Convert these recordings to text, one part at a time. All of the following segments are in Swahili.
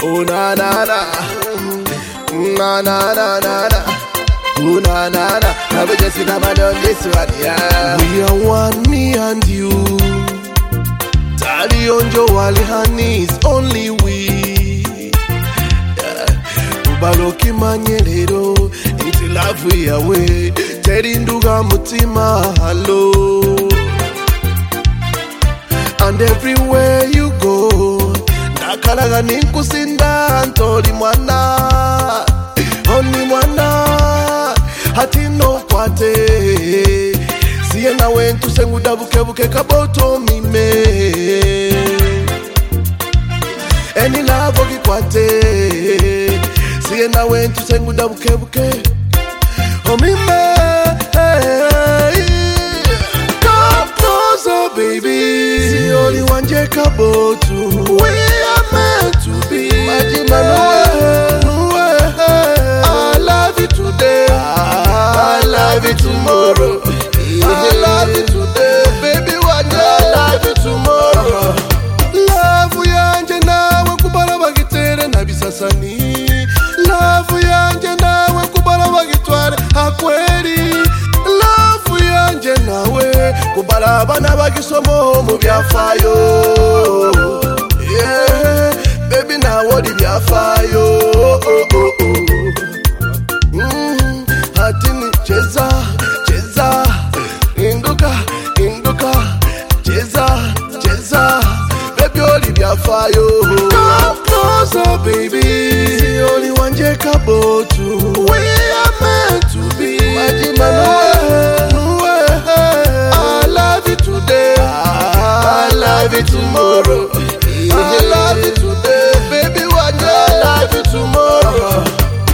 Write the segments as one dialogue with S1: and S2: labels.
S1: Oh na na na, na na na na na. Oh na na na, I've just seen I'm on this one, yeah. We are one, me and you. Tali onjo wali honey, it's only we. Ubaloki manyelero, iti love we away. Teri nduga mutima, hello. And everywhere you go, nakalaga ninkusinda antoli mwana, oni mwana, hati no kwate. Siye na wentu senguda buke buke kaboto mime. Eni lavo kikwate. Siye na wentu senguda buke buke. Oh mime. Come closer baby. The only one Jekabotu. We are meant to be. I love you today. I love you tomorrow. I love you today, baby. One day I love you tomorrow. Love yanje nawe kubala bagitere nabisasani. Love yanje nawe kubala bagitware hakweri. Love yanje nawe kubala abana bagisomo mu byafayo. Yeah, baby now what the byafayo. Hatini cheza cheza. Induka, cheza, baby, Olivia Fayo. Come closer, baby. The only one Jekabotu. We are meant to be. I love you today. I love you tomorrow. I love you today, baby. One day I love you tomorrow.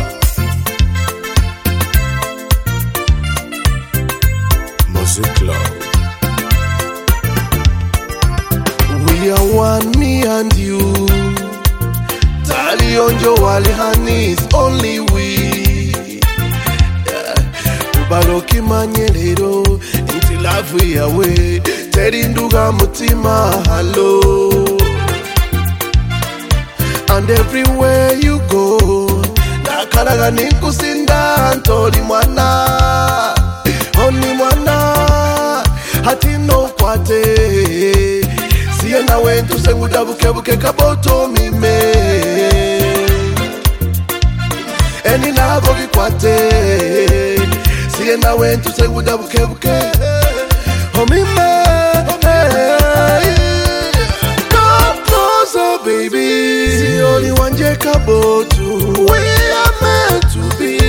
S1: We are one, me and you. Tali onjo wali honey, it's only we. Ubaloki manyelero, inti love we away. Teri nduga mutima, hello. And everywhere you go, nakalaga ninkusinda antoli mwana, oni mwana, hati no kwate. Siye na wentu senguda buke buke kaboto mime. Eni lavo kikwate. Siye na wentu senguda buke buke. Oh mime. Come closer baby. The only one Jekabotu. We are meant to be.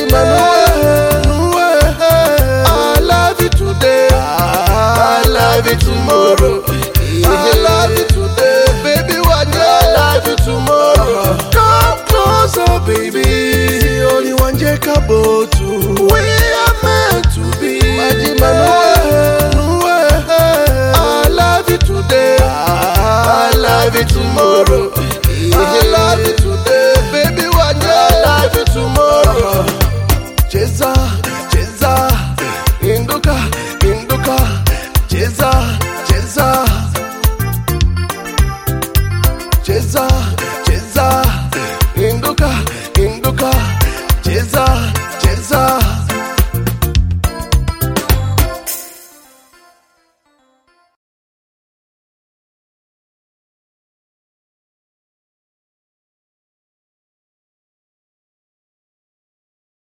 S1: I love you today. I love you tomorrow. I love you today, baby. One day I love you tomorrow. Come closer, baby. The only one Jekabotu. We are meant to be. I love you today. I love you tomorrow. I love you today, baby. One day I love you tomorrow. Cheza, cheza, induka, cheza, cheza. Cheza, induka,